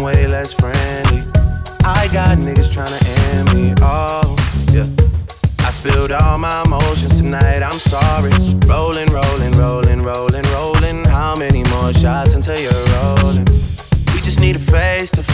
I'm way less friendly. I got niggas tryna end me, oh, yeah. I spilled all my emotions tonight, I'm sorry. Rolling, rolling, rolling, rolling, rolling. How many more shots until you're rolling? We just need a face to